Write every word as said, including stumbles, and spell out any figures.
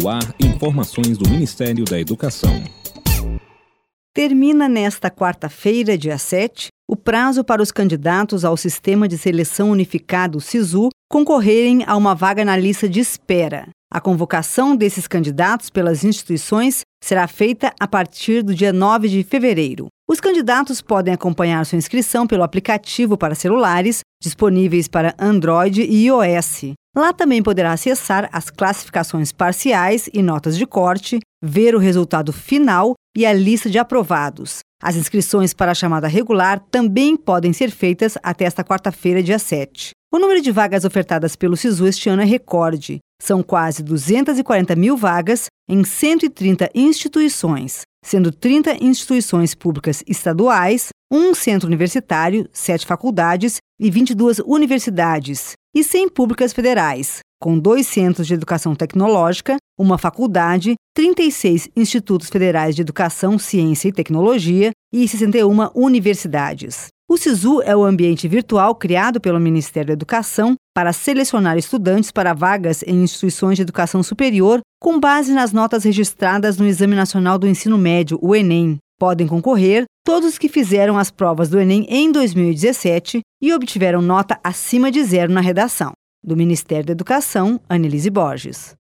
No ar, informações do Ministério da Educação. Termina nesta quarta-feira, dia sete, o prazo para os candidatos ao Sistema de Seleção Unificado SISU concorrerem a uma vaga na lista de espera. A convocação desses candidatos pelas instituições será feita a partir do dia nove de fevereiro. Os candidatos podem acompanhar sua inscrição pelo aplicativo para celulares, disponíveis para Android e iOS. Lá também poderá acessar as classificações parciais e notas de corte, ver o resultado final e a lista de aprovados. As inscrições para a chamada regular também podem ser feitas até esta quarta-feira, dia sete. O número de vagas ofertadas pelo SISU este ano é recorde. São quase duzentas e quarenta mil vagas em cento e trinta instituições, sendo trinta instituições públicas estaduais, um centro universitário, sete faculdades e vinte e duas universidades, e cem públicas federais, com dois centros de educação tecnológica, uma faculdade, trinta e seis institutos federais de educação, ciência e tecnologia e sessenta e uma universidades. O SISU é o ambiente virtual criado pelo Ministério da Educação para selecionar estudantes para vagas em instituições de educação superior com base nas notas registradas no Exame Nacional do Ensino Médio, o Enem. Podem concorrer todos os que fizeram as provas do Enem em dois mil e dezessete e obtiveram nota acima de zero na redação. Do Ministério da Educação, Annelise Borges.